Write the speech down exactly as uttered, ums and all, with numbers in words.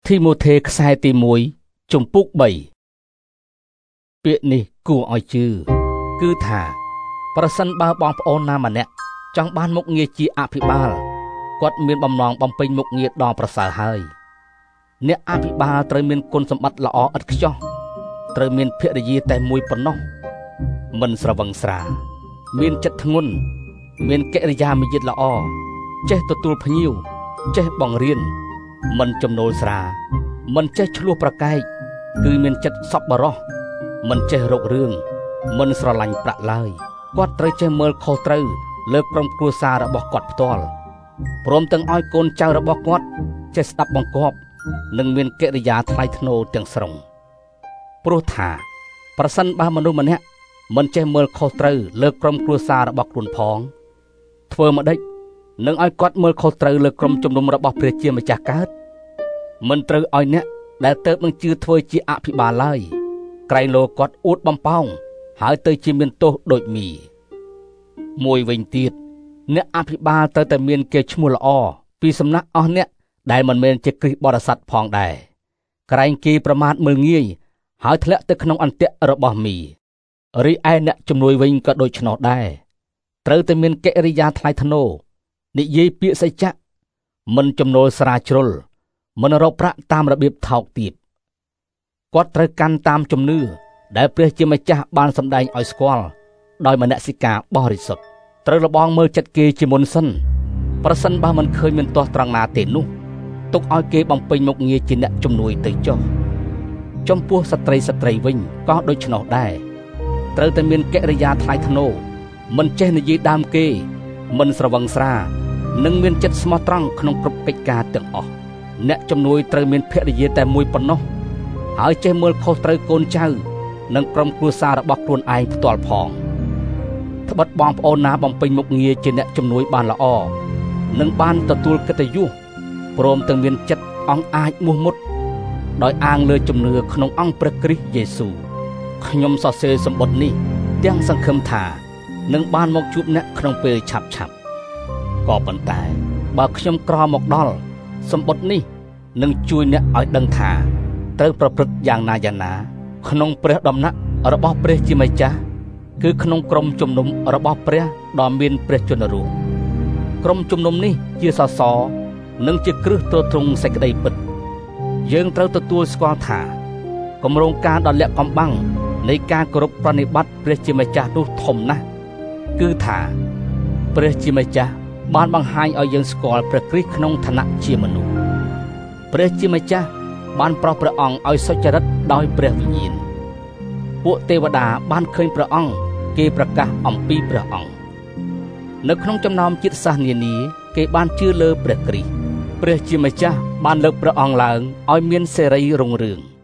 ធីម៉ូថេខ្សែទីមួយជំពូកបីពាក្យនេះគួរឲ្យជឿគឺថាប្រសិនបើបងប្អូនណាម្នាក់ចង់បានមុខងារជាអភិបាលគាត់មានបំណងបំពេញមុខងារដ៏ប្រសើរហើយអ្នកអភិបាលត្រូវមានគុណសម្បត្តិល្អឥតខ្ចោះត្រូវមានភរិយាតែមួយប៉ុណ្ណោះមិនស្រវឹងស្រាមានចិត្តធ្ងន់មានកិរិយាមារយាទល្អចេះទទួលភ្ញៀវចេះបង្រៀនមិនចំណូលស្រាមិនចេះឆ្លោះប្រកែកគឺមានចិត្តសប្បុរសមិនចេះរករឿងមិនស្រឡាញ់ប្រាក់ឡើយគាត់ត្រូវចេះមើលខុសត្រូវលើក្រុមគ្រួសាររបស់គាត់ផ្ទាល់ព្រមទាំងឲ្យកូនចៅរបស់គាត់ចេះស្ដាប់បង្គាប់និងមានកិរិយាថ្លៃថ្នូរទាំងស្រុងព្រោះថាប្រសិនបើមនុស្សម្នាក់មិនចេះមើលខុសត្រូវលើក្រុមគ្រួសាររបស់ខ្លួនផងធ្វើម្ដេចនឹងឲ្យគាត់មើលខុសត្រូវលើក្រុមជំនុំរបស់ព្រះជាម្ចាស់កើតមិនត្រូវឲ្យអ្នកដែលទៅនឹងជឿធ្វើជាអភិបាលឡើយក្រែងលោគាត់អួតបំផោងហើយទៅជាមានទោសដូចមីមួយវិញទៀតអ្នកអភិបាលត្រូវតែមានកេរ្តិ៍ឈ្មោះល្អពីសំណាក់អស់អ្នកដែលមិនមែនជាគ្រិស្តបរិស័ទផងដែរក្រែងគេប្រមាថមើលងាយហើយធ្លាក់ទៅក្នុងអន្ទាក់របស់មីរីឯអ្នកជំនួយវិញក៏ដូច្នោះដែរត្រូវតែមានកិរិយាថ្លៃថ្នូរនិយាយពាក្យសច្ចៈមិនចំណូលស្រាជ្រុលមិនរកប្រាក់តាមរបៀបថោកទាបគាត់ត្រូវកាន់តាមជំនឿដែលព្រះជាម្ចាស់បានសម្ដែងឲ្យស្គាល់ដោយមនសិការបរិសុទ្ធត្រូវលបងមើលចិត្តគេជាមុនសិនប្រសិនបើមិនឃើញមានទាស់ត្រង់ណាទេនោះទុកឲ្យគេបំពេញមុខងារជាអ្នកជំនួយទៅចុះចំពោះស្ត្រីស្ត្រីវិញក៏ដូច្នោះដែរត្រូវតែមានកិរិយាថ្លៃថ្នូរមិនចេះនិយាយដើមគេមិនស្រវឹងស្រានិងមានចិត្តស្មោះត្រង់ក្នុងគ្រប់កិច្ចការទាំងអស់អ្នកជំនួយត្រូវមានភរិយាតែមួយប៉ុណ្ណោះហើយចេះមើលខុសត្រូវកូនចៅនិងក្រុមគ្រួសាររបស់ខ្លួនឯងផ្ទាល់ផងត្បិតបងប្អូនណាបំពេញមុខងារជាអ្នកជំនួយបានល្អនិងបានទទួលកិត្តិយសព្រមទាំងមានចិត្តអង់អាចមោះមុតដោយអាងលើជំនឿក្នុងអង្គព្រះគ្រីស្ទយេស៊ូវខ្ញុំសរសេរសម្បត្តិនេះទាំងសង្ឃឹមថានឹងបានមកជួបអ្នកក្នុងពេលឆាប់ឆាប់ក៏ប៉ុន្តែបើខ្ញុំក្រមកដល់សម្បត្តិនេះនឹងជួយអ្នកឲ្យដឹងថាត្រូវប្រព្រឹត្តយ៉ាងណាយ៉ាងណាក្នុងព្រះដំណាក់របស់ព្រះជាម្ចាស់គឺក្នុងក្រុមជំនុំរបស់ព្រះដ៏មានព្រះជន្មរស់ក្រុមជំនុំនេះជាសសរនិងជាគ្រឹះទ្រទ្រង់សេចក្តីពិតយើងត្រូវទទួលស្គាល់ថាគម្រោងការដ៏លាក់កំបាំងនៃការគោរពប្រណិប័តព្រះជាម្ចាស់នោះធំណាស់គឺថាព្រះជាម្ចាស់បានបង្ហាញឲ្យយើងស្គាល់ព្រះគ្រីស្ទក្នុងឋានៈជាមនុស្សព្រះជាម្ចាស់បានប្រោសព្រះអង្គឲ្យសុចរិតដោយព្រះវិញ្ញាណពួកទេវតាបានឃើញព្រះអង្គគេប្រកាសអំពីព្រះអង្គនៅក្នុងចំណោមជាតិសាសន៍នានាគេបានជឿលើព្រះគ្រីស្ទព្រះជាម្ចាស់បានលើកព្រះអង្គឡើងឲ្យមានសេរីរុងរឿង